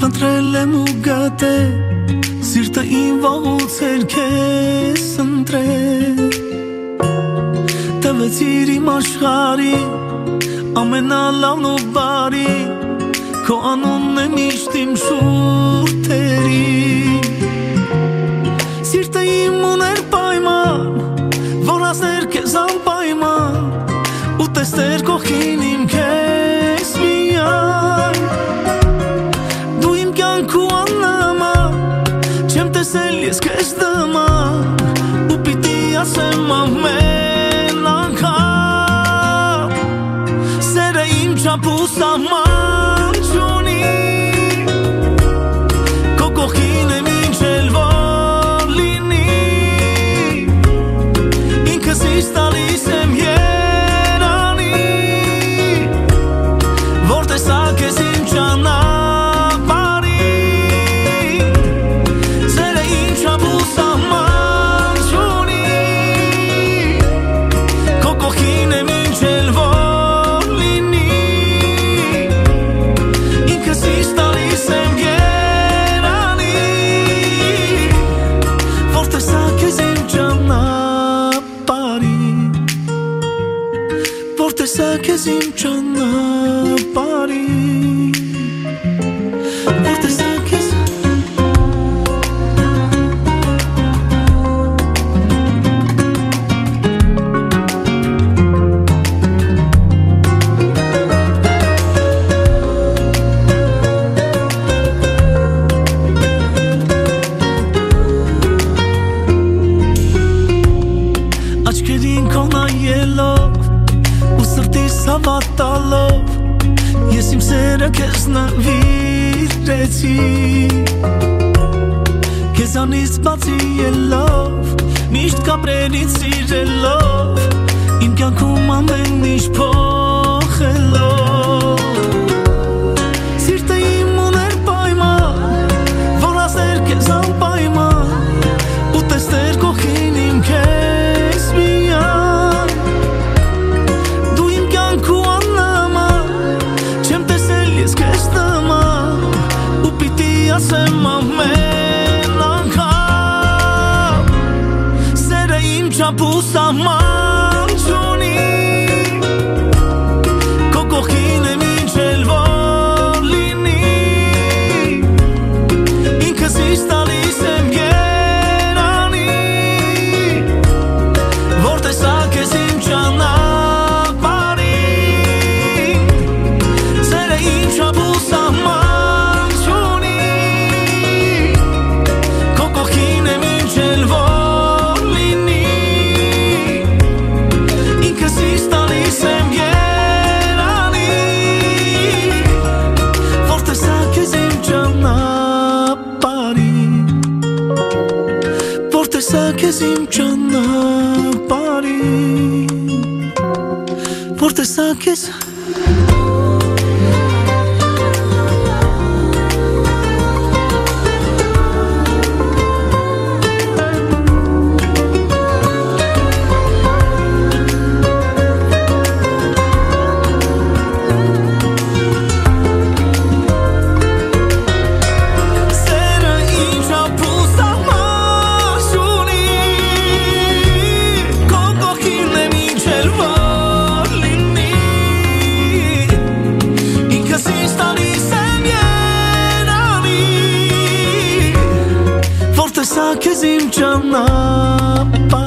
Ընտրել եմ ու գտել Սիրտը իմ վաղուց էր քեզ ընտրել Տվեցիր իմ աշխարհի ամենալավն ու բարի Քո անունն է միշտ իմ շուրթերի Սիրտը իմ ուներ պայման Որ հասներ քեզ անպայման Ու տեսներ կողքին իմ քեզ միայն Դու իմ կյանքու աննման Չեմ տեսել ես քեզ դման Ու պիտի ասեմ ամեն անգամ Սերը իմ չափ ու սահման չունի Քո կողքին եմ ինչ էլ որ լինի Ինքս ինձ տալիս եմ երանի Որ տեսակ ես իմ ճանապարհի Սերը իմ չափ ու սահման չունի Քո կողքին եմ ինչ էլ որ լինի Ինքս ինձ տալիս եմ երանի Որ տեսակ ես իմ ճանապարհի Որ տեսակ ես իմ ճանապարհի Որ տեսակ ես Աչքերին քո նայելով ու սրտիս հավատալով Ես իմ սերը քեզ նվիրեցի Քեզանից բացի ելով Միշտ կապրենից սիրելով Իմ կյանքում ամեն ինչ փոխելով Սիրտը իմ ուներ պայման Որ հասներ քեզ անպայման Ու տեսներ կողքին իմ քեզ միայն Դու իմ կյանքու աննման Չեմ տեսել ես քեզ նման Ու պիտի ասեմ ամեն անգամ Սերը իմ չափ ու սահման չունի Քո կողքին եմ ինչ էլ որ լինի Ինքս ինձ տալիս եմ երանի Որ տեսակ ես իմ ճանապարհի Սերը իմ չափ ու սահման չունի Քո կողքին եմ ինչ էլ որ լինի Ինքս ինձ տալիս եմ երանի Որ տեսակ ես իմ ճանապարհի Որ տեսակ ես իմ ճանապարհի Որ տեսակ ես Սերը իմ չափ ու սահման չունի Քո կողքին եմ ինչ էլ որ լինի Ինքս ինձ տալիս եմ երանի Որ տեսակ ես իմ ճանապարհի